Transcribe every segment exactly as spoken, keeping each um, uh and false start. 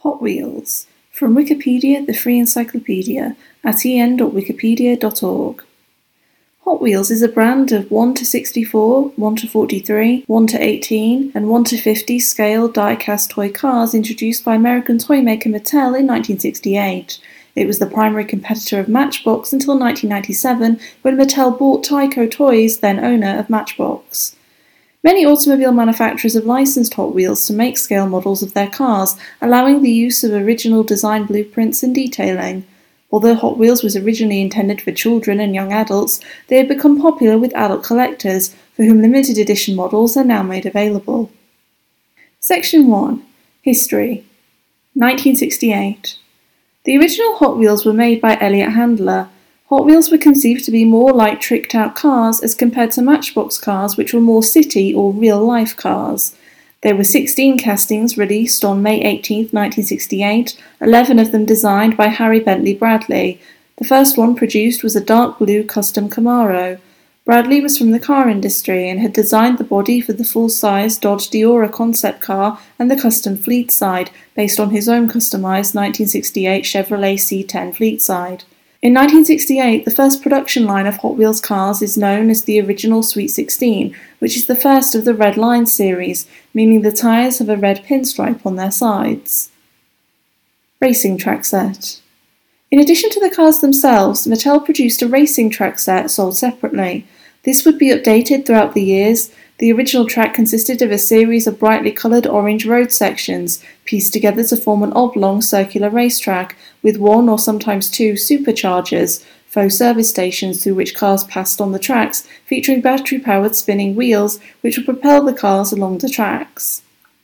Hot Wheels, from Wikipedia, the free encyclopedia, at e n dot wikipedia dot org. Hot Wheels is a brand of one to sixty-four, one to forty-three, one to eighteen, and one to fifty scale die-cast toy cars introduced by American toy maker Mattel in nineteen sixty-eight. It was the primary competitor of Matchbox until nineteen ninety-seven, when Mattel bought Tyco Toys, then owner of Matchbox. Many automobile manufacturers have licensed Hot Wheels to make scale models of their cars, allowing the use of original design blueprints and detailing. Although Hot Wheels was originally intended for children and young adults, they have become popular with adult collectors, for whom limited edition models are now made available. Section one. History. nineteen sixty-eight. The original Hot Wheels were made by Elliott Handler. Hot Wheels were conceived to be more like tricked-out cars as compared to Matchbox cars, which were more city or real-life cars. There were sixteen castings released on May eighteenth, nineteen sixty-eight, eleven of them designed by Harry Bentley Bradley. The first one produced was a dark blue custom Camaro. Bradley was from the car industry and had designed the body for the full-size Dodge Deora concept car and the custom Fleetside, based on his own customised nineteen sixty-eight Chevrolet C ten Fleetside. In nineteen sixty-eight, the first production line of Hot Wheels cars is known as the original Sweet sixteen, which is the first of the Red Line series, meaning the tyres have a red pinstripe on their sides. Racing track set. In addition to the cars themselves, Mattel produced a racing track set sold separately. This would be updated throughout the years. The original track consisted of a series of brightly coloured orange road sections, pieced together to form an oblong circular racetrack, with one or sometimes two superchargers, faux service stations through which cars passed on the tracks, featuring battery-powered spinning wheels which would propel the cars along the tracks.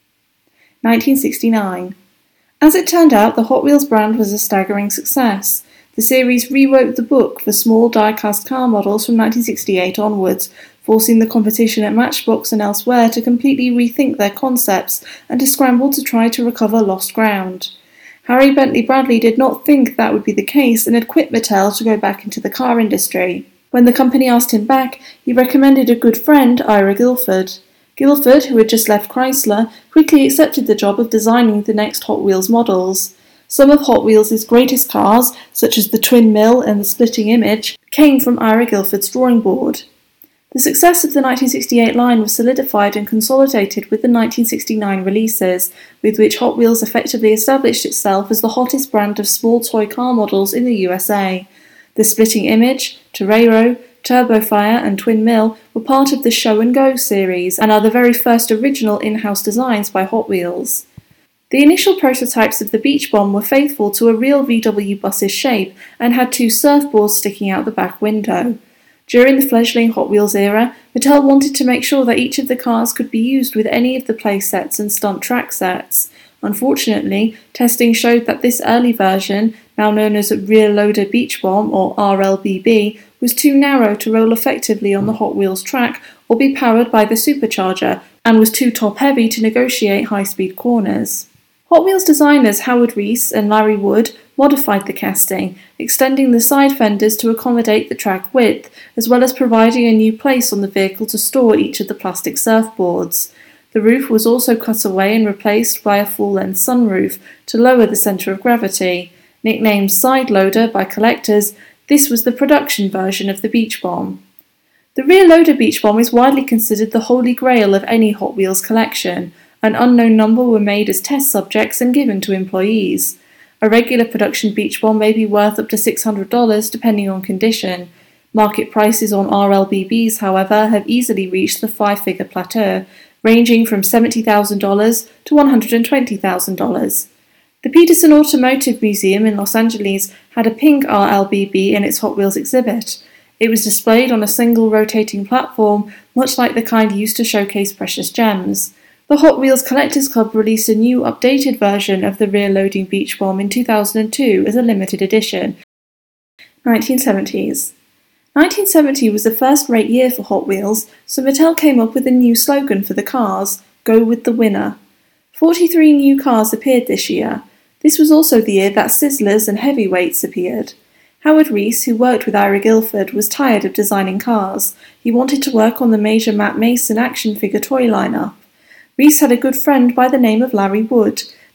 nineteen sixty-nine. As it turned out, the Hot Wheels brand was a staggering success. The series rewrote the book for small die-cast car models from nineteen sixty-eight onwards, forcing the competition at Matchbox and elsewhere to completely rethink their concepts and to scramble to try to recover lost ground. Harry Bentley Bradley did not think that would be the case and had quit Mattel to go back into the car industry. When the company asked him back, he recommended a good friend, Ira Guilford. Guilford, who had just left Chrysler, quickly accepted the job of designing the next Hot Wheels models. Some of Hot Wheels' greatest cars, such as the Twin Mill and the Splitting Image, came from Ira Guilford's drawing board. The success of the nineteen sixty-eight line was solidified and consolidated with the nineteen sixty-nine releases, with which Hot Wheels effectively established itself as the hottest brand of small toy car models in the U S A. The Splitting Image, Torero, Turbofire and Twin Mill were part of the Show and Go series and are the very first original in-house designs by Hot Wheels. The initial prototypes of the Beach Bomb were faithful to a real V W bus's shape and had two surfboards sticking out the back window. During the fledgling Hot Wheels era, Mattel wanted to make sure that each of the cars could be used with any of the play sets and stunt track sets. Unfortunately, testing showed that this early version, now known as Rear Loader Beach Bomb or R L B B, was too narrow to roll effectively on the Hot Wheels track or be powered by the supercharger, and was too top-heavy to negotiate high-speed corners. Hot Wheels designers Howard Reese and Larry Wood modified the casting, extending the side fenders to accommodate the track width, as well as providing a new place on the vehicle to store each of the plastic surfboards. The roof was also cut away and replaced by a full-length sunroof to lower the centre of gravity. Nicknamed Side Loader by collectors, this was the production version of the Beach Bomb. The Rear Loader Beach Bomb is widely considered the holy grail of any Hot Wheels collection. An unknown number were made as test subjects and given to employees. A regular production Beach Bomb may be worth up to six hundred dollars depending on condition. Market prices on R L B Bs, however, have easily reached the five-figure plateau, ranging from seventy thousand dollars to one hundred twenty thousand dollars. The Peterson Automotive Museum in Los Angeles had a pink R L B B in its Hot Wheels exhibit. It was displayed on a single rotating platform, much like the kind used to showcase precious gems. The Hot Wheels Collectors Club released a new, updated version of the rear-loading Beach Bomb in two thousand two as a limited edition. nineteen seventies. nineteen seventy was the first-rate year for Hot Wheels, so Mattel came up with a new slogan for the cars, Go with the Winner. forty-three new cars appeared this year. This was also the year that Sizzlers and Heavyweights appeared. Howard Reese, who worked with Ira Guilford, was tired of designing cars. He wanted to work on the major Matt Mason action figure toy lineup. Reese had a good friend by the name of Larry Wood.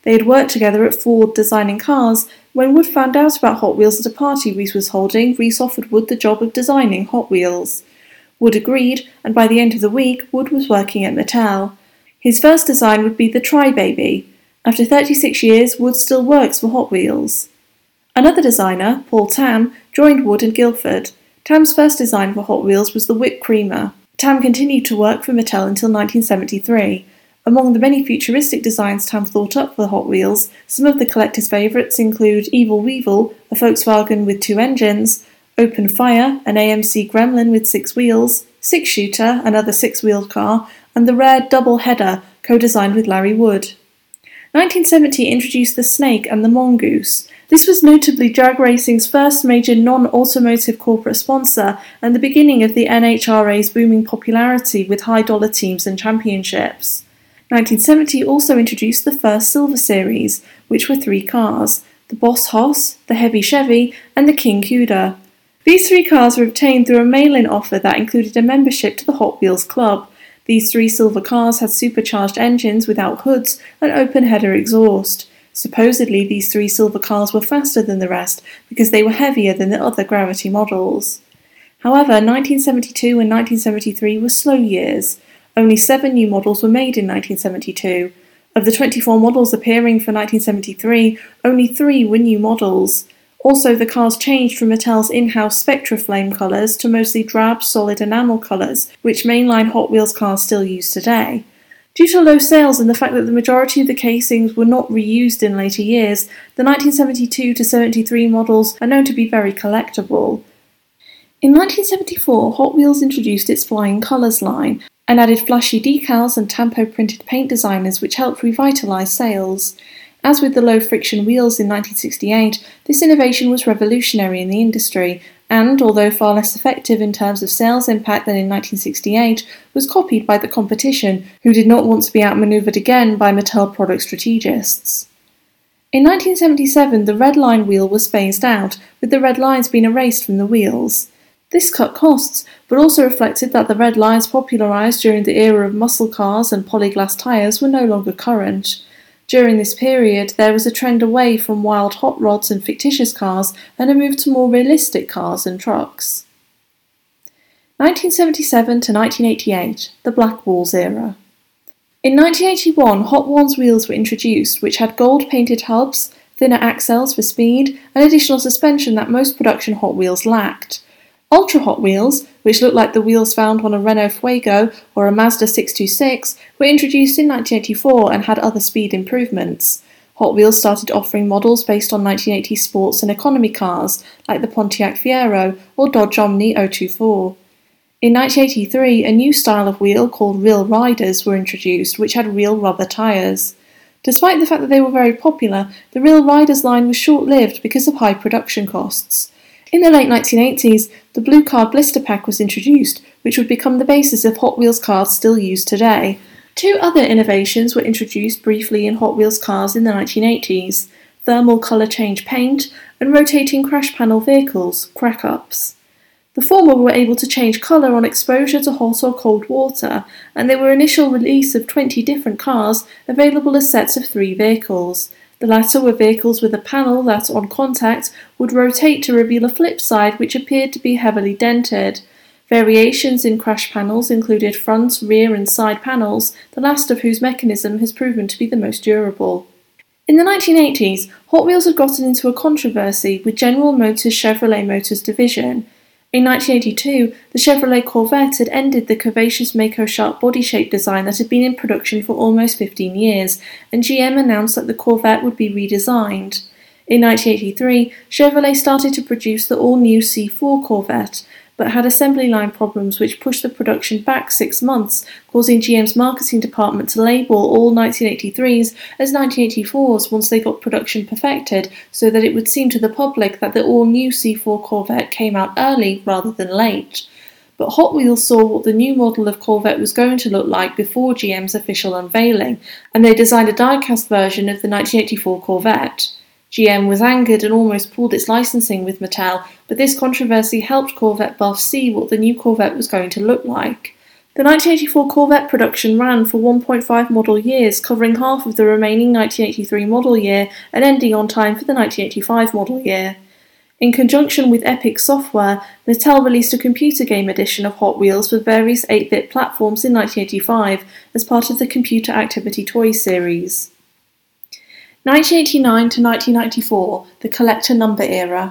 They had worked together at Ford designing cars. When Wood found out about Hot Wheels at a party Rees was holding, Rees offered Wood the job of designing Hot Wheels. Wood agreed, and by the end of the week, Wood was working at Mattel. His first design would be the Tri-Baby. After thirty-six years, Wood still works for Hot Wheels. Another designer, Paul Tam, joined Wood and Guilford. Tam's first design for Hot Wheels was the Whipped Creamer. Tam continued to work for Mattel until nineteen seventy-three. Among the many futuristic designs Tam thought up for Hot Wheels, some of the collector's favourites include Evil Weevil, a Volkswagen with two engines, Open Fire, an A M C Gremlin with six wheels, Six Shooter, another six-wheeled car, and the rare Double Header, co-designed with Larry Wood. nineteen seventy introduced the Snake and the Mongoose. This was notably drag racing's first major non-automotive corporate sponsor and the beginning of the N H R A's booming popularity with high-dollar teams and championships. nineteen seventy also introduced the first Silver Series, which were three cars, the Boss Hoss, the Heavy Chevy, and the King Cuda. These three cars were obtained through a mail-in offer that included a membership to the Hot Wheels Club. These three silver cars had supercharged engines without hoods and open-header exhaust. Supposedly, these three silver cars were faster than the rest because they were heavier than the other Gravity models. However, nineteen seventy-two and nineteen seventy-three were slow years. Only seven new models were made in nineteen seventy-two. Of the twenty-four models appearing for nineteen seventy-three, only three were new models. Also, the cars changed from Mattel's in-house Spectra Flame colours to mostly drab, solid enamel colours, which mainline Hot Wheels cars still use today. Due to low sales and the fact that the majority of the casings were not reused in later years, the nineteen seventy-two to seventy-three models are known to be very collectible. In nineteen seventy-four, Hot Wheels introduced its Flying Colours line and added flashy decals and tampo-printed paint designers which helped revitalise sales. As with the low-friction wheels in nineteen sixty-eight, this innovation was revolutionary in the industry and, although far less effective in terms of sales impact than in nineteen sixty-eight, was copied by the competition, who did not want to be outmanoeuvred again by Mattel product strategists. In nineteen seventy-seven, the red line wheel was phased out, with the red lines being erased from the wheels. This cut costs, but also reflected that the red lines popularised during the era of muscle cars and polyglass tyres were no longer current. During this period, there was a trend away from wild hot rods and fictitious cars and a move to more realistic cars and trucks. nineteen seventy-seven to nineteen eighty-eight, the Black Walls era. In nineteen eighty-one, Hot Ones wheels were introduced, which had gold-painted hubs, thinner axles for speed, and additional suspension that most production Hot Wheels lacked. Ultra Hot Wheels, which looked like the wheels found on a Renault Fuego or a Mazda six twenty-six, were introduced in nineteen eighty-four and had other speed improvements. Hot Wheels started offering models based on nineteen eighties sports and economy cars, like the Pontiac Fiero or Dodge Omni oh two four. In nineteen eighty-three, a new style of wheel called Real Riders were introduced, which had real rubber tyres. Despite the fact that they were very popular, the Real Riders line was short-lived because of high production costs. In the late nineteen eighties, the Blue Car Blister Pack was introduced, which would become the basis of Hot Wheels cars still used today. Two other innovations were introduced briefly in Hot Wheels cars in the nineteen eighties, thermal colour change paint and rotating crash panel vehicles, crack-ups. The former were able to change colour on exposure to hot or cold water, and they were initial release of twenty different cars available as sets of three vehicles. The latter were vehicles with a panel that, on contact, would rotate to reveal a flip side which appeared to be heavily dented. Variations in crash panels included front, rear and side panels, the last of whose mechanism has proven to be the most durable. In the nineteen eighties, Hot Wheels had gotten into a controversy with General Motors' Chevrolet Motors division. In nineteen eighty-two, the Chevrolet Corvette had ended the curvaceous Mako Shark body shape design that had been in production for almost fifteen years, and G M announced that the Corvette would be redesigned. In nineteen eighty-three, Chevrolet started to produce the all-new C four Corvette, but had assembly line problems which pushed the production back six months, causing G M's marketing department to label all nineteen eighty-threes as nineteen eighty-fours once they got production perfected, so that it would seem to the public that the all-new C four Corvette came out early rather than late. But Hot Wheels saw what the new model of Corvette was going to look like before G M's official unveiling, and they designed a die-cast version of the nineteen eighty-four Corvette. G M was angered and almost pulled its licensing with Mattel, but this controversy helped Corvette buffs see what the new Corvette was going to look like. The nineteen eighty-four Corvette production ran for one point five model years, covering half of the remaining nineteen eighty-three model year and ending on time for the nineteen eighty-five model year. In conjunction with Epic Software, Mattel released a computer game edition of Hot Wheels for various eight-bit platforms in nineteen eighty-five as part of the Computer Activity Toys series. nineteen eighty-nine to nineteen ninety-four, the collector number era.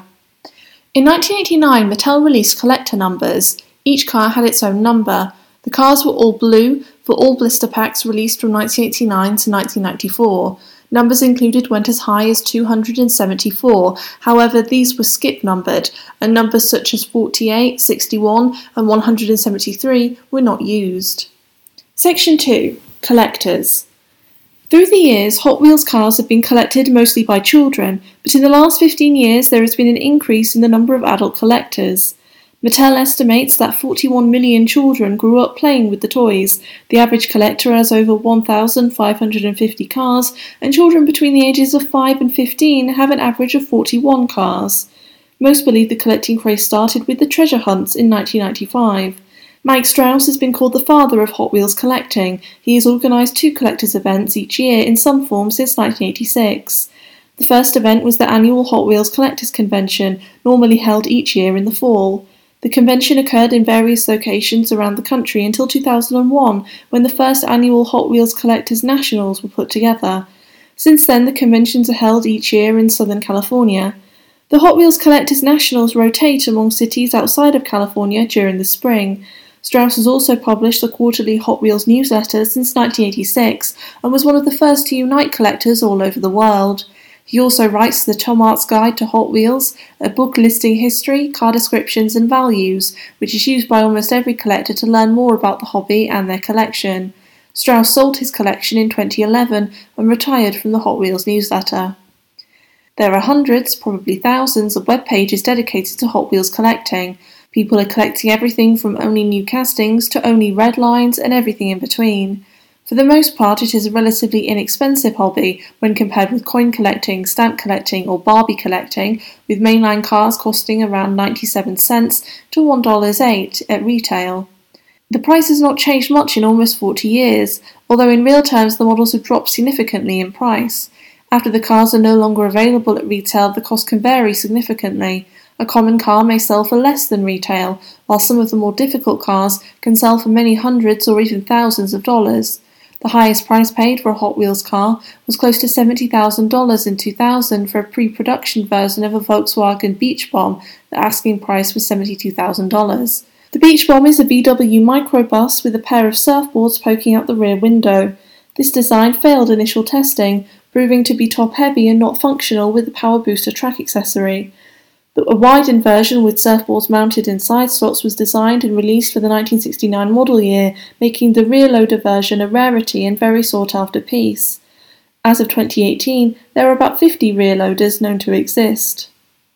In nineteen eighty-nine, Mattel released collector numbers. Each car had its own number. The cars were all blue for all blister packs released from nineteen eighty-nine to nineteen ninety-four. Numbers included went as high as two hundred seventy-four, however these were skip numbered, and numbers such as forty-eight, sixty-one and one hundred seventy-three were not used. Section two. Collectors. Through the years, Hot Wheels cars have been collected mostly by children, but in the last fifteen years there has been an increase in the number of adult collectors. Mattel estimates that forty-one million children grew up playing with the toys. The average collector has over one thousand five hundred fifty cars, and children between the ages of five and fifteen have an average of forty-one cars. Most believe the collecting craze started with the treasure hunts in nineteen ninety-five. Mike Strauss has been called the father of Hot Wheels collecting. He has organised two collectors' events each year in some form since nineteen eighty-six. The first event was the annual Hot Wheels Collectors Convention, normally held each year in the fall. The convention occurred in various locations around the country until two thousand one, when the first annual Hot Wheels Collectors Nationals were put together. Since then, the conventions are held each year in Southern California. The Hot Wheels Collectors Nationals rotate among cities outside of California during the spring. Strauss has also published the quarterly Hot Wheels newsletter since nineteen eighty-six and was one of the first to unite collectors all over the world. He also writes the Tom Art's Guide to Hot Wheels, a book listing history, car descriptions and values, which is used by almost every collector to learn more about the hobby and their collection. Strauss sold his collection in twenty eleven and retired from the Hot Wheels newsletter. There are hundreds, probably thousands, of web pages dedicated to Hot Wheels collecting. People are collecting everything from only new castings to only red lines and everything in between. For the most part, it is a relatively inexpensive hobby when compared with coin collecting, stamp collecting or Barbie collecting, with mainline cars costing around ninety-seven cents to one dollar and eight cents at retail. The price has not changed much in almost forty years, although in real terms the models have dropped significantly in price. After the cars are no longer available at retail, the cost can vary significantly. A common car may sell for less than retail, while some of the more difficult cars can sell for many hundreds or even thousands of dollars. The highest price paid for a Hot Wheels car was close to seventy thousand dollars in two thousand for a pre-production version of a Volkswagen Beach Bomb. The asking price was seventy-two thousand dollars. The Beach Bomb is a V W microbus with a pair of surfboards poking out the rear window. This design failed initial testing, proving to be top-heavy and not functional with the Power Booster track accessory. A widened version with surfboards mounted in side slots was designed and released for the nineteen sixty-nine model year, making the rear loader version a rarity and very sought-after piece. As of twenty eighteen, there are about fifty rear loaders known to exist.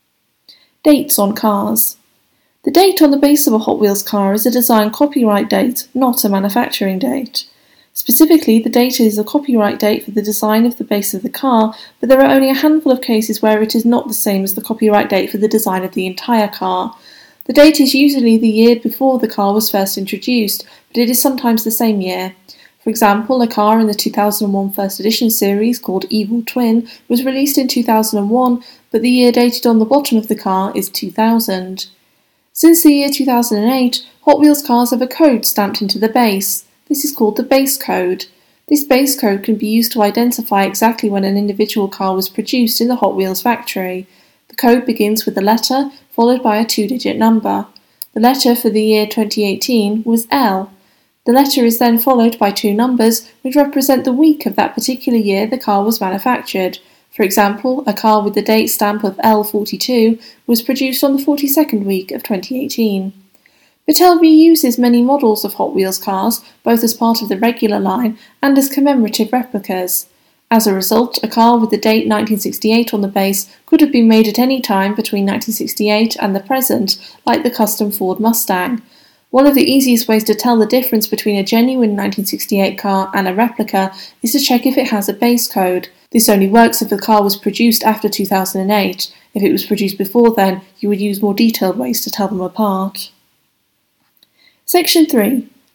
Dates on cars. The date on the base of a Hot Wheels car is a design copyright date, not a manufacturing date. Specifically, the date is a copyright date for the design of the base of the car, but there are only a handful of cases where it is not the same as the copyright date for the design of the entire car. The date is usually the year before the car was first introduced, but it is sometimes the same year. For example, a car in the two thousand one First Edition series called Evil Twin was released in two thousand one, but the year dated on the bottom of the car is two thousand. Since the year two thousand eight, Hot Wheels cars have a code stamped into the base. This is called the base code. This base code can be used to identify exactly when an individual car was produced in the Hot Wheels factory. The code begins with a letter, followed by a two-digit number. The letter for the year twenty eighteen was L. The letter is then followed by two numbers, which represent the week of that particular year the car was manufactured. For example, a car with the date stamp of L forty-two was produced on the forty-second week of twenty eighteen. Mattel reuses many models of Hot Wheels cars, both as part of the regular line and as commemorative replicas. As a result, a car with the date nineteen sixty-eight on the base could have been made at any time between nineteen sixty-eight and the present, like the custom Ford Mustang. One of the easiest ways to tell the difference between a genuine nineteen sixty-eight car and a replica is to check if it has a base code. This only works if the car was produced after two thousand eight. If it was produced before then, you would use more detailed ways to tell them apart. Section three.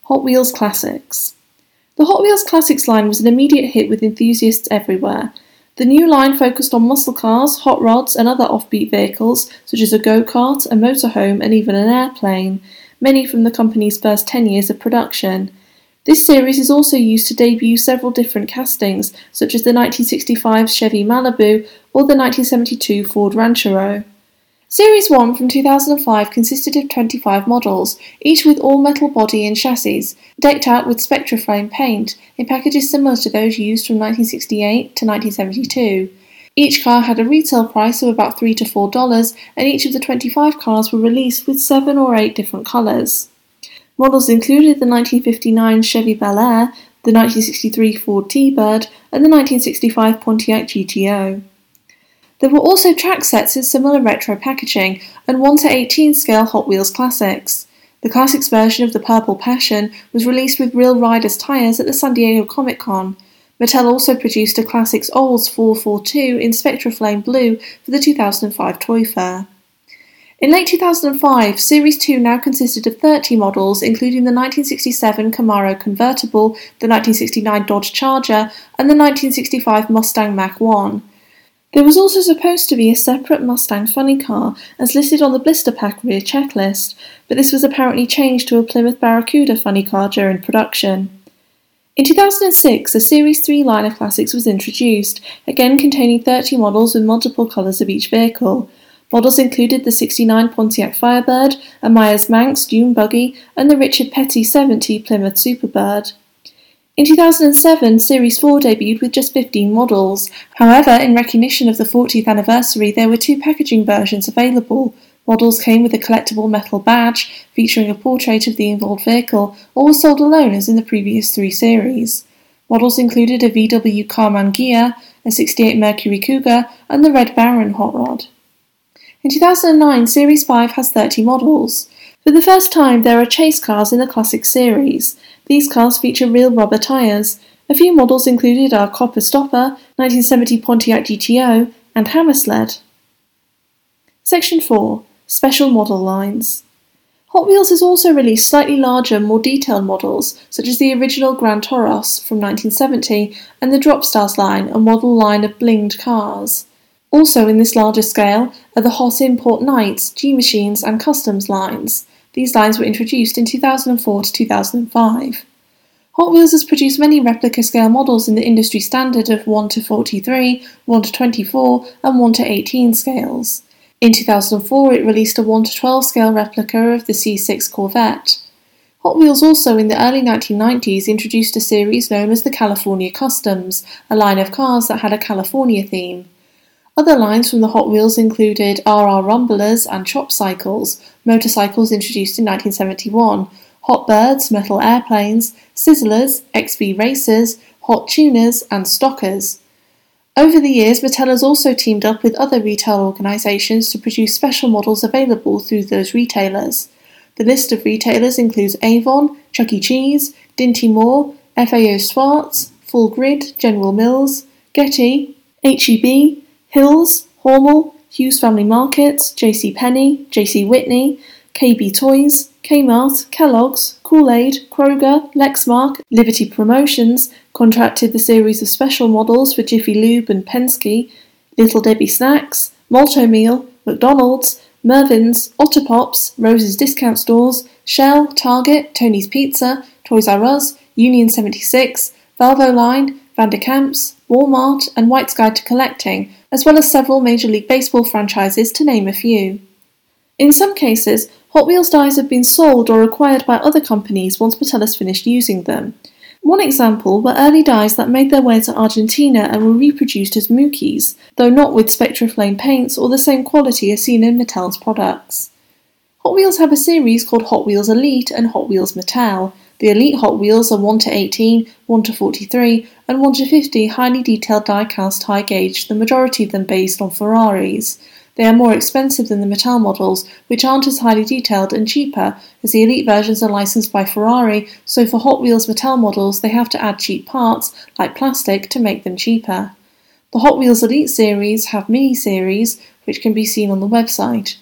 Hot Wheels Classics. The Hot Wheels Classics line was an immediate hit with enthusiasts everywhere. The new line focused on muscle cars, hot rods, and other offbeat vehicles, such as a go-kart, a motorhome, and even an airplane, many from the company's first ten years of production. This series is also used to debut several different castings, such as the nineteen sixty-five Chevy Malibu or the nineteen seventy-two Ford Ranchero. Series one from two thousand five consisted of twenty-five models, each with all-metal body and chassis, decked out with Spectraflame paint, in packages similar to those used from nineteen sixty-eight to nineteen seventy-two. Each car had a retail price of about three to four dollars, and each of the twenty-five cars were released with seven or eight different colours. Models included the nineteen fifty-nine Chevy Bel Air, the nineteen sixty-three Ford T-Bird, and the nineteen sixty-five Pontiac G T O. There were also track sets in similar retro packaging and one to eighteen scale Hot Wheels Classics. The Classics version of the Purple Passion was released with real Riders tyres at the San Diego Comic-Con. Mattel also produced a Classics Olds four forty-two in Spectraflame Blue for the two thousand five Toy Fair. In late two thousand five, Series two now consisted of thirty models, including the nineteen sixty-seven Camaro convertible, the nineteen sixty-nine Dodge Charger, and the nineteen sixty-five Mustang Mach one. There was also supposed to be a separate Mustang funny car, as listed on the blister pack rear checklist, but this was apparently changed to a Plymouth Barracuda funny car during production. In two thousand six, a Series three line of classics was introduced, again containing thirty models with multiple colours of each vehicle. Models included the sixty-nine Pontiac Firebird, a Myers-Manx Dune Buggy, and the Richard Petty seventy Plymouth Superbird. In two thousand seven, Series four debuted with just fifteen models. However, in recognition of the fortieth anniversary, there were two packaging versions available. Models came with a collectible metal badge featuring a portrait of the involved vehicle, or were sold alone as in the previous three series. Models included a V W Carman Ghia, a sixty-eight Mercury Cougar, and the Red Baron hot rod. In two thousand nine, Series five has thirty models. For the first time, there are chase cars in the Classic series. These cars feature real rubber tyres. A few models included are Copper Stopper, nineteen seventy Pontiac G T O, and Hammersled. Section four. Special Model Lines. Hot Wheels has also released slightly larger, more detailed models, such as the original Grand Toros from nineteen seventy and the Drop Stars line, a model line of blinged cars. Also in this larger scale are the Hot Import Knights, G-Machines and Customs lines. These lines were introduced in two thousand four to two thousand five. Hot Wheels has produced many replica scale models in the industry standard of one to forty-three, one to twenty-four and one to eighteen scales. In two thousand four it released a one to twelve scale replica of the C six Corvette. Hot Wheels also in the early nineteen nineties introduced a series known as the California Customs, a line of cars that had a California theme. Other lines from the Hot Wheels included R R Rumblers and Chop Cycles, motorcycles introduced in nineteen seventy-one, Hot Birds, metal airplanes, Sizzlers, X V Racers, Hot Tuners, and Stockers. Over the years, Mattel has also teamed up with other retail organisations to produce special models available through those retailers. The list of retailers includes Avon, Chuck E. Cheese, Dinty Moore, F A O Schwarz, Full Grid, General Mills, Getty, H E B, Hills, Hormel, Hughes Family Markets, J C Penney, J C Whitney, K B Toys, Kmart, Kellogg's, Kool-Aid, Kroger, Lexmark, Liberty Promotions contracted the series of special models for Jiffy Lube and Penske, Little Debbie Snacks, Malt-O-Meal, McDonald's, Mervyn's, Otter Pops, Rose's Discount Stores, Shell, Target, Tony's Pizza, Toys R Us, Union seventy-six, Valvoline, Vanderkamp's, Walmart, and White's Guide to Collecting, as well as several Major League Baseball franchises, to name a few. In some cases, Hot Wheels dies have been sold or acquired by other companies once Mattel has finished using them. One example were early dies that made their way to Argentina and were reproduced as Mookies, though not with Spectraflame paints or the same quality as seen in Mattel's products. Hot Wheels have a series called Hot Wheels Elite and Hot Wheels Mattel. The Elite Hot Wheels are one to eighteen, one to forty-three, and one to fifty highly detailed die-cast high gauge, the majority of them based on Ferraris. They are more expensive than the Mattel models, which aren't as highly detailed and cheaper, as the Elite versions are licensed by Ferrari, so for Hot Wheels Mattel models they have to add cheap parts, like plastic, to make them cheaper. The Hot Wheels Elite series have mini-series, which can be seen on the website.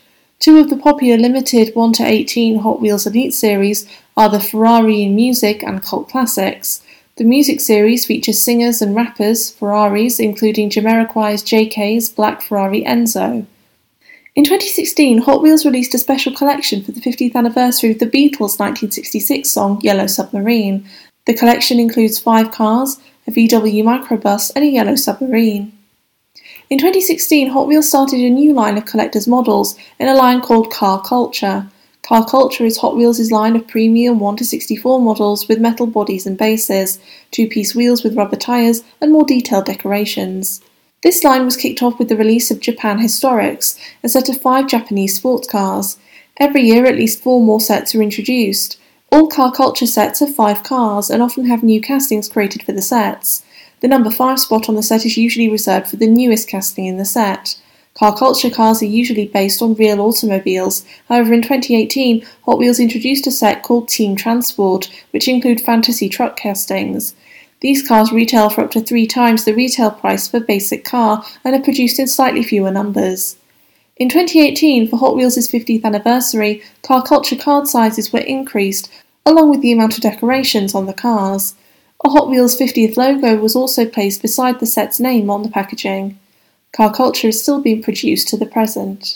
Two of the popular limited one to eighteen Hot Wheels Elite series are the Ferrari in Music and Cult Classics. The music series features singers and rappers, Ferraris, including Jamiroquai's J K's Black Ferrari Enzo. In twenty sixteen, Hot Wheels released a special collection for the fiftieth anniversary of the Beatles' nineteen sixty-six song Yellow Submarine. The collection includes five cars, a V W microbus, and a yellow submarine. In twenty sixteen, Hot Wheels started a new line of collector's models in a line called Car Culture. Car Culture is Hot Wheels' line of premium one to sixty-four models with metal bodies and bases, two-piece wheels with rubber tyres, and more detailed decorations. This line was kicked off with the release of Japan Historics, a set of five Japanese sports cars. Every year at least four more sets are introduced. All Car Culture sets have five cars and often have new castings created for the sets. The number five spot on the set is usually reserved for the newest casting in the set. Car Culture cars are usually based on real automobiles. However, in twenty eighteen, Hot Wheels introduced a set called Team Transport, which include fantasy truck castings. These cars retail for up to three times the retail price of a basic car and are produced in slightly fewer numbers. In twenty eighteen, for Hot Wheels' fiftieth anniversary, Car Culture card sizes were increased, along with the amount of decorations on the cars. A Hot Wheels fiftieth logo was also placed beside the set's name on the packaging. Car Culture is still being produced to the present.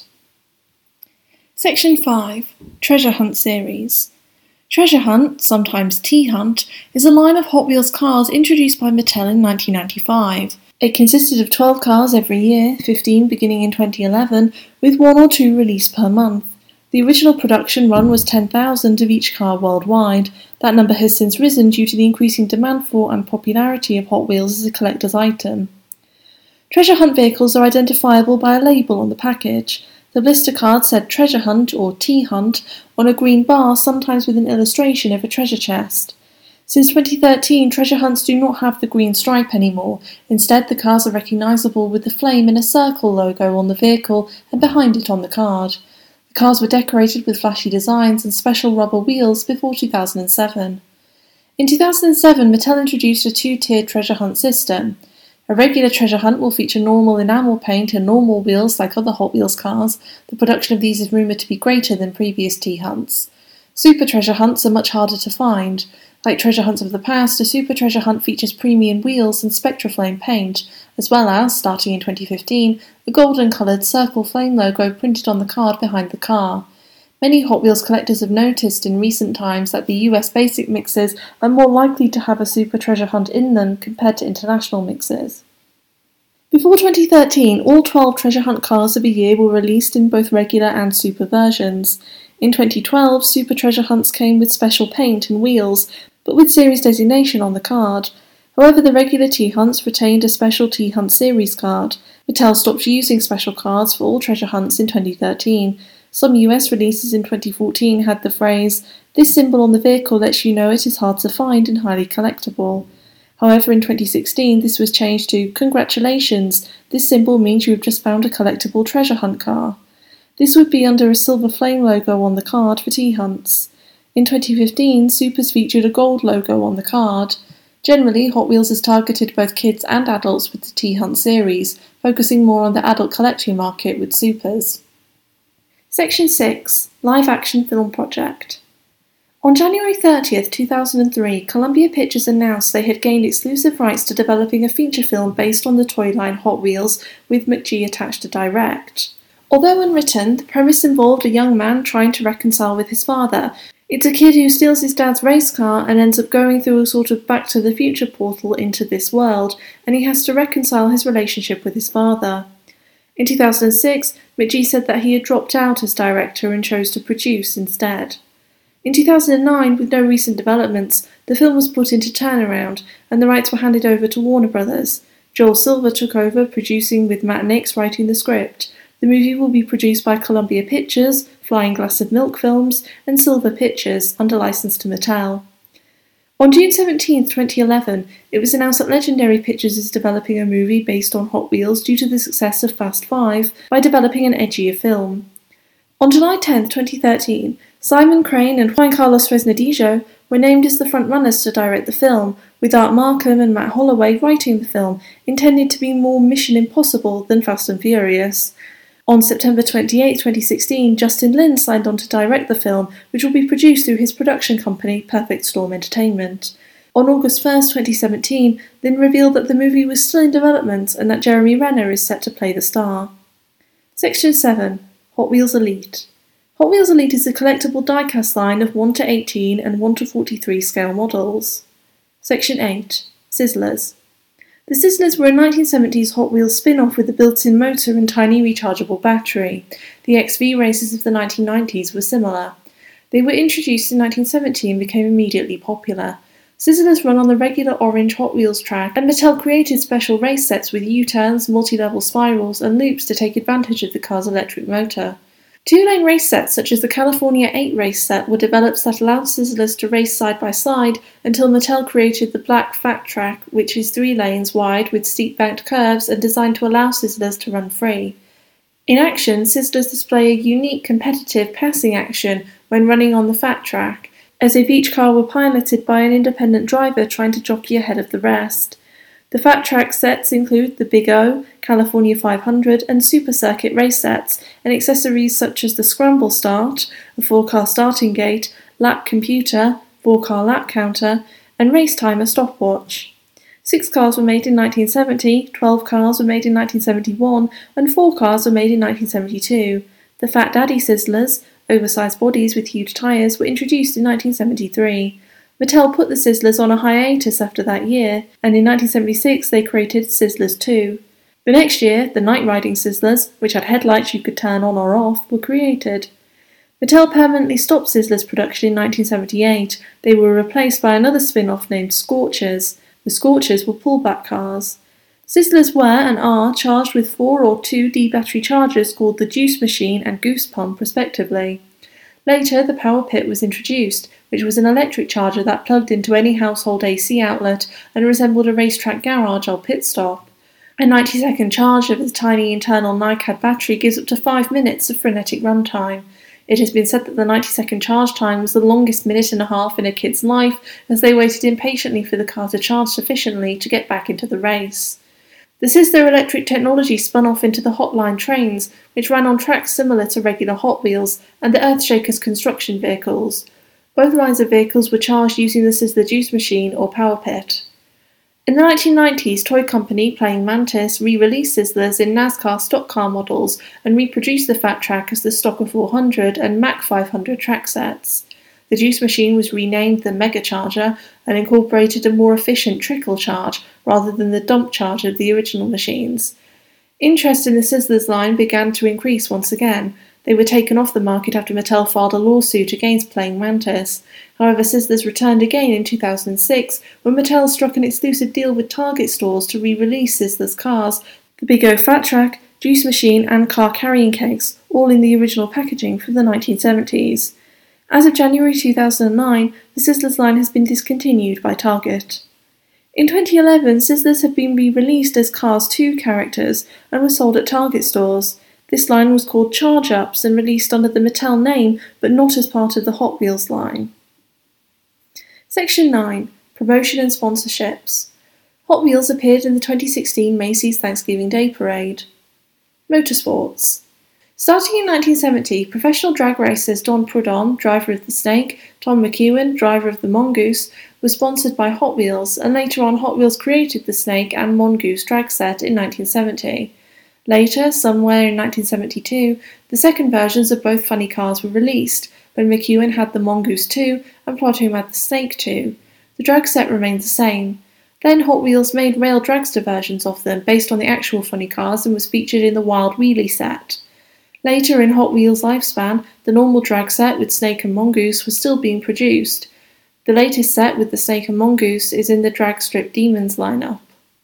Section five. Treasure Hunt Series. Treasure Hunt, sometimes T-Hunt, is a line of Hot Wheels cars introduced by Mattel in nineteen ninety-five. It consisted of twelve cars every year, fifteen beginning in twenty eleven, with one or two released per month. The original production run was ten thousand of each car worldwide. That number has since risen due to the increasing demand for and popularity of Hot Wheels as a collector's item. Treasure Hunt vehicles are identifiable by a label on the package. The blister card said Treasure Hunt or T-Hunt on a green bar, sometimes with an illustration of a treasure chest. Since twenty thirteen, Treasure Hunts do not have the green stripe anymore. Instead, the cars are recognisable with the flame and a circle logo on the vehicle and behind it on the card. The cars were decorated with flashy designs and special rubber wheels before two thousand seven. In two thousand seven, Mattel introduced a two-tiered treasure hunt system. A regular treasure hunt will feature normal enamel paint and normal wheels like other Hot Wheels cars. The production of these is rumoured to be greater than previous T-Hunts. Super treasure hunts are much harder to find. Like treasure hunts of the past, a super treasure hunt features premium wheels and Spectraflame paint, as well as, starting in twenty fifteen, a golden-coloured circle flame logo printed on the card behind the car. Many Hot Wheels collectors have noticed in recent times that the U S basic mixes are more likely to have a super treasure hunt in them compared to international mixes. Before twenty thirteen, all twelve treasure hunt cars of a year were released in both regular and super versions. In twenty twelve, super treasure hunts came with special paint and wheels, but with series designation on the card. However, the regular T-Hunts retained a special T-Hunt series card. Mattel stopped using special cards for all treasure hunts in twenty thirteen. Some U S releases in twenty fourteen had the phrase, "This symbol on the vehicle lets you know it is hard to find and highly collectible." However, in twenty sixteen, this was changed to, "Congratulations, this symbol means you have just found a collectible treasure hunt car." This would be under a silver flame logo on the card for T-Hunts. In twenty fifteen, Supers featured a gold logo on the card. Generally, Hot Wheels has targeted both kids and adults with the T-Hunt series, focusing more on the adult collecting market with Supers. Section six. Live-action film project. On January thirtieth, two thousand three, Columbia Pictures announced they had gained exclusive rights to developing a feature film based on the toy line Hot Wheels, with McGee attached to direct. Although unwritten, the premise involved a young man trying to reconcile with his father. It's a kid who steals his dad's race car and ends up going through a sort of Back to the Future portal into this world, and he has to reconcile his relationship with his father. In two thousand six, McGee said that he had dropped out as director and chose to produce instead. In two thousand nine, with no recent developments, the film was put into turnaround, and the rights were handed over to Warner Brothers. Joel Silver took over, producing with Matt Nix writing the script. The movie will be produced by Columbia Pictures, Flying Glass of Milk Films, and Silver Pictures, under license to Mattel. On June seventeenth, twenty eleven, it was announced that Legendary Pictures is developing a movie based on Hot Wheels due to the success of Fast Five by developing an edgier film. On July tenth, twenty thirteen, Simon Crane and Juan Carlos Fresnadillo were named as the frontrunners to direct the film, with Art Markham and Matt Holloway writing the film, intended to be more Mission Impossible than Fast and Furious. On September twenty-eighth, twenty sixteen, Justin Lin signed on to direct the film, which will be produced through his production company, Perfect Storm Entertainment. On August first, twenty seventeen, Lin revealed that the movie was still in development and that Jeremy Renner is set to play the star. Section seven. Hot Wheels Elite. Hot Wheels Elite is a collectible die-cast line of one to eighteen and one to forty-three scale models. Section eight. Sizzlers. The Sizzlers were a nineteen seventies Hot Wheels spin-off with a built-in motor and tiny rechargeable battery. The X V races of the nineteen nineties were similar. They were introduced in nineteen seventy and became immediately popular. Sizzlers run on the regular orange Hot Wheels track, and Mattel created special race sets with U-turns, multi-level spirals, and loops to take advantage of the car's electric motor. Two-lane race sets such as the California eight race set were developed that allowed Sizzlers to race side by side until Mattel created the Black Fat Track, which is three lanes wide with steep banked curves and designed to allow Sizzlers to run free. In action, Sizzlers display a unique competitive passing action when running on the Fat Track, as if each car were piloted by an independent driver trying to jockey ahead of the rest. The Fat Track sets include the Big O, California five hundred, and Super Circuit race sets, and accessories such as the Scramble Start, a four-car starting gate, lap computer, four-car lap counter, and race timer stopwatch. Six cars were made in nineteen seventy, twelve cars were made in nineteen seventy-one, and four cars were made in nineteen seventy-two. The Fat Daddy Sizzlers, oversized bodies with huge tyres, were introduced in nineteen seventy-three. Mattel put the Sizzlers on a hiatus after that year, and in nineteen seventy-six they created Sizzlers two. The next year, the Night Riding Sizzlers, which had headlights you could turn on or off, were created. Mattel permanently stopped Sizzlers production in nineteen seventy-eight. They were replaced by another spin-off named Scorchers. The Scorchers were pullback cars. Sizzlers were and are charged with four or two D battery chargers called the Juice Machine and Goose Pump respectively. Later, the Power Pit was introduced, which was an electric charger that plugged into any household A C outlet and resembled a racetrack garage or pit stop. A ninety second charge of a tiny internal NiCad battery gives up to five minutes of frenetic runtime. It has been said that the ninety second charge time was the longest minute and a half in a kid's life, as they waited impatiently for the car to charge sufficiently to get back into the race. The Sizzler electric technology spun off into the Hotline trains, which ran on tracks similar to regular Hot Wheels, and the Earthshakers construction vehicles. Both lines of vehicles were charged using the Sizzler Juice Machine or Power Pit. In the nineteen nineties, toy company Playing Mantis re-released Sizzlers in NASCAR stock car models and reproduced the Fat Track as the Stocker four hundred and Mack five hundred track sets. The Juice Machine was renamed the Mega Charger and incorporated a more efficient trickle charge rather than the dump charge of the original machines. Interest in the Sizzlers line began to increase once again. They were taken off the market after Mattel filed a lawsuit against Playing Mantis. However, Sizzlers returned again in two thousand six when Mattel struck an exclusive deal with Target stores to re-release Sizzlers cars, the Big O Fat Track, Juice Machine and car carrying kegs, all in the original packaging from the nineteen seventies. As of January two thousand nine, the Sizzlers line has been discontinued by Target. In twenty eleven, Sizzlers have been re-released as Cars two characters and were sold at Target stores. This line was called Charge-Ups and released under the Mattel name, but not as part of the Hot Wheels line. Section nine. Promotion and Sponsorships. Hot Wheels appeared in the twenty sixteen Macy's Thanksgiving Day Parade. Motorsports. Starting in nineteen seventy, professional drag racers Don Prudhomme, driver of the Snake, Tom McEwen, driver of the Mongoose, were sponsored by Hot Wheels, and later on Hot Wheels created the Snake and Mongoose drag set in nineteen seventy. Later, somewhere in nineteen seventy-two, the second versions of both funny cars were released, when McEwen had the Mongoose two and Prudhomme had the Snake two. The drag set remained the same. Then Hot Wheels made rail dragster versions of them based on the actual funny cars and was featured in the Wild Wheelie set. Later in Hot Wheels' lifespan, the normal drag set with Snake and Mongoose was still being produced. The latest set with the Snake and Mongoose is in the Drag Strip Demons lineup.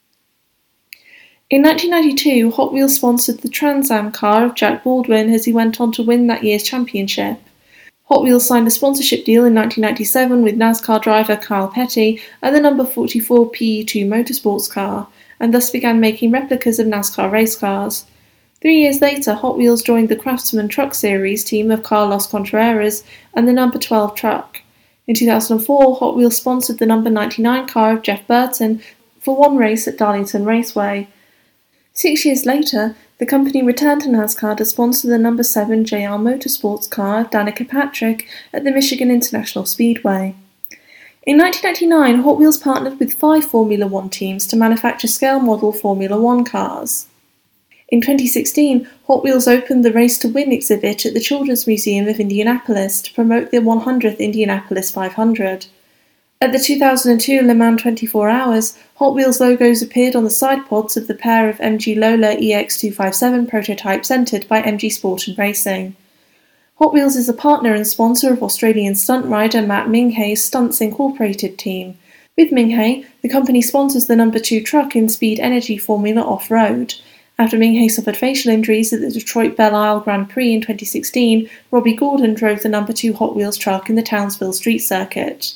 In nineteen ninety-two, Hot Wheels sponsored the Trans Am car of Jack Baldwin as he went on to win that year's championship. Hot Wheels signed a sponsorship deal in nineteen ninety-seven with NASCAR driver Kyle Petty and the number forty-four P E two Motorsports car, and thus began making replicas of NASCAR race cars. Three years later, Hot Wheels joined the Craftsman Truck Series team of Carlos Contreras and the number twelve truck. In two thousand four, Hot Wheels sponsored the number ninety-nine car of Jeff Burton for one race at Darlington Raceway. Six years later, the company returned to NASCAR to sponsor the number seven J R Motorsports car Danica Patrick at the Michigan International Speedway. In nineteen ninety-nine, Hot Wheels partnered with five Formula One teams to manufacture scale model Formula One cars. In twenty sixteen, Hot Wheels opened the Race to Win exhibit at the Children's Museum of Indianapolis to promote the one hundredth Indianapolis five hundred. At the two thousand two Le Mans twenty-four Hours, Hot Wheels logos appeared on the side pods of the pair of M G Lola E X two fifty-seven prototypes entered by M G Sport and Racing. Hot Wheels is a partner and sponsor of Australian stunt rider Matt Minghay's Stunts Incorporated team. With Minghay, the company sponsors the number two truck in Speed Energy Formula Off-Road. After Minghay suffered facial injuries at the Detroit Belle Isle Grand Prix in twenty sixteen, Robbie Gordon drove the number two Hot Wheels truck in the Townsville Street Circuit.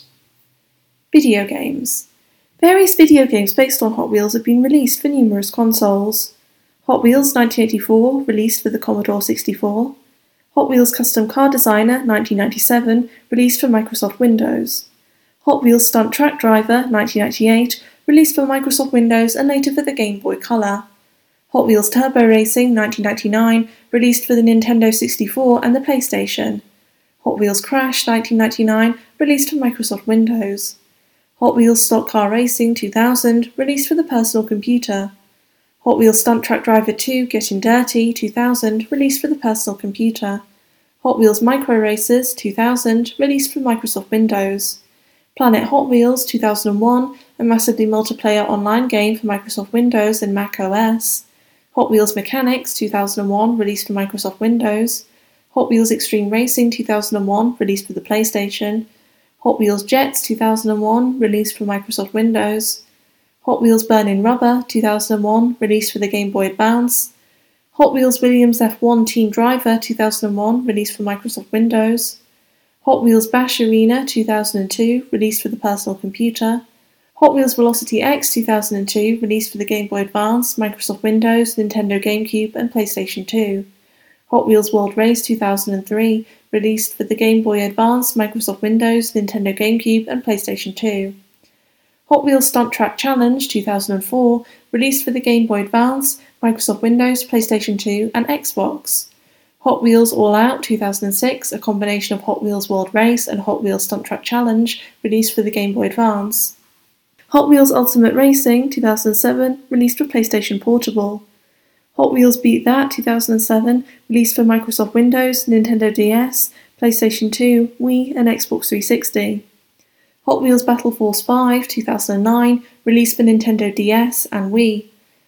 Video games. Various video games based on Hot Wheels have been released for numerous consoles. Hot Wheels nineteen eighty-four, released for the Commodore sixty-four. Hot Wheels Custom Car Designer nineteen ninety-seven, released for Microsoft Windows. Hot Wheels Stunt Track Driver nineteen ninety-eight, released for Microsoft Windows and later for the Game Boy Color. Hot Wheels Turbo Racing nineteen ninety-nine, released for the Nintendo sixty-four and the PlayStation. Hot Wheels Crash nineteen ninety-nine, released for Microsoft Windows. Hot Wheels Stock Car Racing two thousand, released for the personal computer. Hot Wheels Stunt Track Driver two Getting Dirty two thousand, released for the personal computer. Hot Wheels Micro Racers two thousand, released for Microsoft Windows. Planet Hot Wheels two thousand one, a massively multiplayer online game for Microsoft Windows and Mac O S. Hot Wheels Mechanics two thousand one, released for Microsoft Windows. Hot Wheels Extreme Racing two thousand one, released for the PlayStation. Hot Wheels Jets two thousand one, released for Microsoft Windows. Hot Wheels Burning Rubber two thousand one, released for the Game Boy Advance. Hot Wheels Williams F one Team Driver two thousand one, released for Microsoft Windows. Hot Wheels Bash Arena two thousand two, released for the personal computer. Hot Wheels Velocity X two thousand two, released for the Game Boy Advance, Microsoft Windows, Nintendo GameCube and PlayStation two. Hot Wheels World Race two thousand three, released for the Game Boy Advance, Microsoft Windows, Nintendo GameCube and PlayStation two. Hot Wheels Stunt Track Challenge two thousand four, released for the Game Boy Advance, Microsoft Windows, PlayStation two and Xbox. Hot Wheels All Out two thousand six, a combination of Hot Wheels World Race and Hot Wheels Stunt Track Challenge, released for the Game Boy Advance. Hot Wheels Ultimate Racing two thousand seven, released for PlayStation Portable. Hot Wheels Beat That two thousand seven, released for Microsoft Windows, Nintendo D S, PlayStation two, Wii and Xbox three sixty. Hot Wheels Battle Force five two thousand nine, released for Nintendo D S and Wii.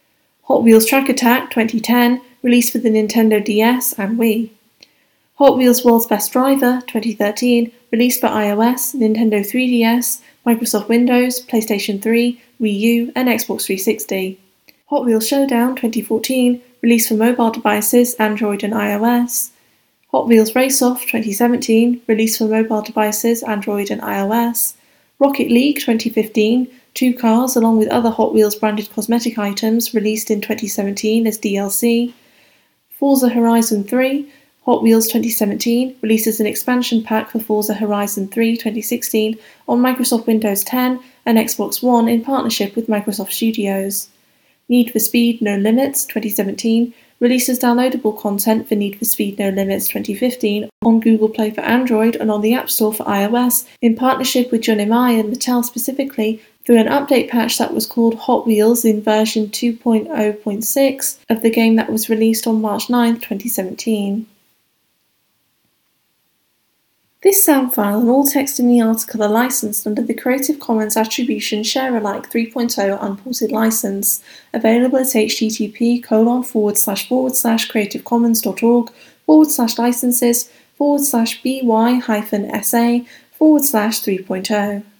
Hot Wheels Track Attack twenty ten, released for the Nintendo D S and Wii. Hot Wheels World's Best Driver twenty thirteen, released for iOS, Nintendo three D S, Microsoft Windows, PlayStation three, Wii U and Xbox three sixty. Hot Wheels Showdown twenty fourteen, released for mobile devices, Android and iOS. Hot Wheels Race Off twenty seventeen, released for mobile devices, Android and iOS. Rocket League twenty fifteen, two cars along with other Hot Wheels branded cosmetic items released in twenty seventeen as D L C. Forza Horizon three, Hot Wheels twenty seventeen, releases an expansion pack for Forza Horizon three twenty sixteen on Microsoft Windows ten and Xbox One in partnership with Microsoft Studios. Need for Speed No Limits twenty seventeen, releases downloadable content for Need for Speed No Limits twenty fifteen on Google Play for Android and on the App Store for iOS in partnership with Johnny Mai and Mattel specifically through an update patch that was called Hot Wheels in version two point oh point six of the game that was released on March ninth, twenty seventeen. This sound file and all text in the article are licensed under the Creative Commons Attribution Share-alike three point oh Unported license, available at http colon forward slash forward slash creativecommons.org forward slash licenses forward slash by hyphen sa forward slash 3.0.